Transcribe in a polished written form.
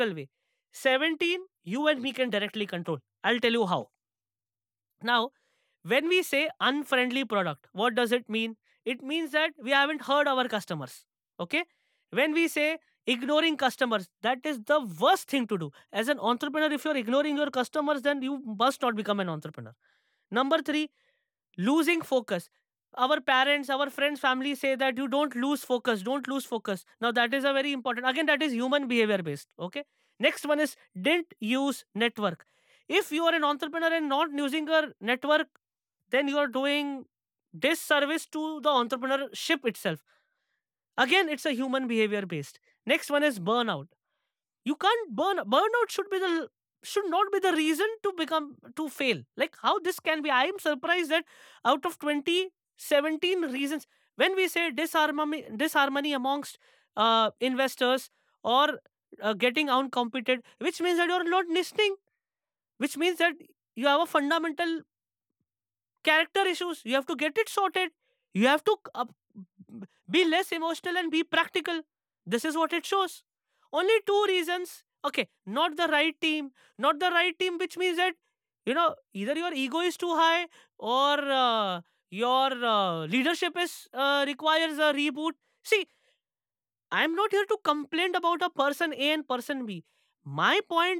way. 17, you and me can directly control. I'll tell you how. Now, when we say unfriendly product, what does it mean? It means that we haven't heard our customers. Okay? When we say ignoring customers, that is the worst thing to do. As an entrepreneur, if you're ignoring your customers, then you must not become an entrepreneur. Number three, losing focus. Our parents, our friends, family say that you don't lose focus, don't lose focus. Now, that is a very important, again, that is human behavior based. Okay. Next one is didn't use network. If you are an entrepreneur and not using your network, then you are doing disservice to the entrepreneurship itself. Again, it's a human behavior based. Next one is burnout. You can't burnout should not be the reason to become to fail. Like how this can be, I am surprised that out of 2017 reasons, when we say disharmony amongst investors, or getting outcompeted, which means that you're not listening, which means that you have a fundamental character issues. You have to get it sorted. You have to be less emotional and be practical. This is what it shows. Only two reasons. Okay, not the right team. Not the right team, which means that, either your ego is too high, or your leadership is requires a reboot. See, I'm not here to complain about a person A and person B. My point